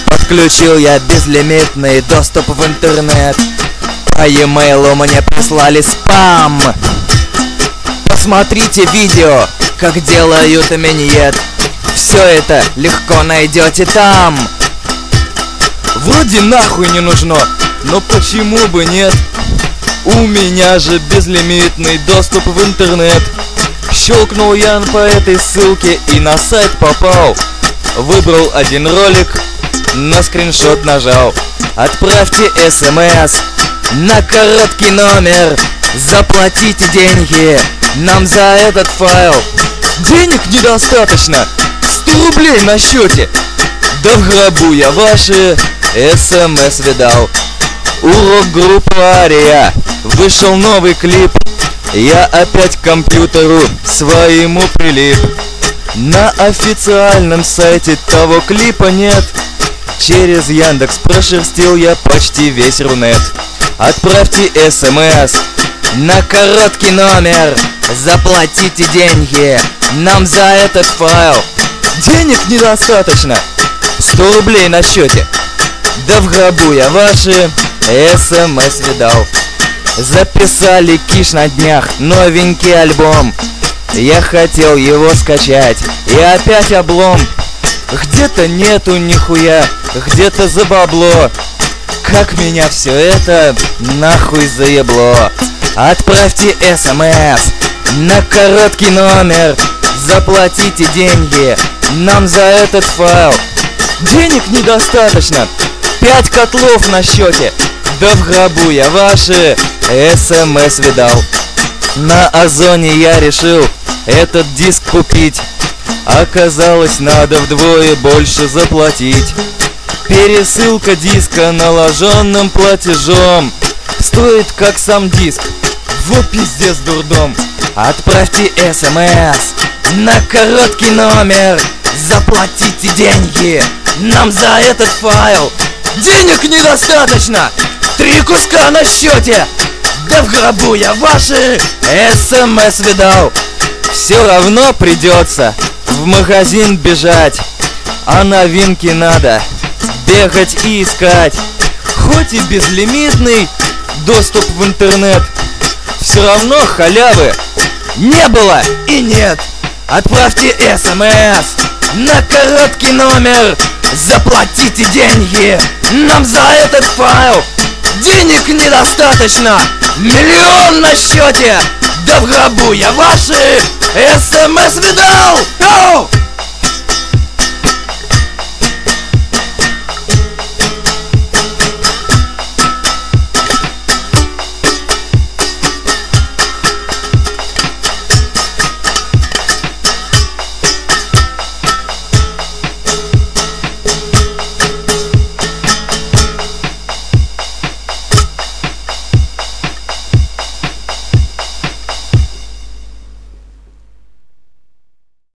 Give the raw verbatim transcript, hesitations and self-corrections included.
Подключил я безлимитный доступ в интернет. По e-mail мне прислали спам. Посмотрите видео, как делают миньет. Все это легко найдете там. Вроде нахуй не нужно, но почему бы нет? У меня же безлимитный доступ в интернет. Щелкнул я по этой ссылке и на сайт попал. Выбрал один ролик, на скриншот нажал. Отправьте смс на короткий номер. Заплатите деньги нам за этот файл. Денег недостаточно, сто рублей на счете. Да в гробу я ваши смс видал. Урок группы Ария. Вышел новый клип. Я опять к компьютеру своему прилип. На официальном сайте того клипа нет. Через Яндекс прошерстил я почти весь Рунет. Отправьте смс на короткий номер. Заплатите деньги нам за этот файл. Денег недостаточно, сто рублей на счете. Да в гробу я ваши смс видал. Записали киш на днях новенький альбом. Я хотел его скачать, и опять облом. Где-то нету нихуя, где-то за бабло. Как меня все это нахуй заебло. Отправьте смс на короткий номер. Заплатите деньги нам за этот файл. Денег недостаточно, пять котлов на счете. Да в гробу я ваши смс видал. На Озоне я решил этот диск купить. Оказалось, надо вдвое больше заплатить. Пересылка диска наложенным платежом стоит как сам диск. Во пиздец дурдом. Отправьте смс на короткий номер. Заплатите деньги нам за этот файл. Денег недостаточно, три куска на счете. Да в гробу я ваши смс видал. Все равно придется в магазин бежать, а новинки надо бегать и искать. Хоть и безлимитный доступ в интернет, все равно халявы не было и нет. Отправьте смс на короткий номер. Заплатите деньги нам за этот файл. Денег недостаточно, миллион на счете. Да в гробу я ваши смс видал. Оу!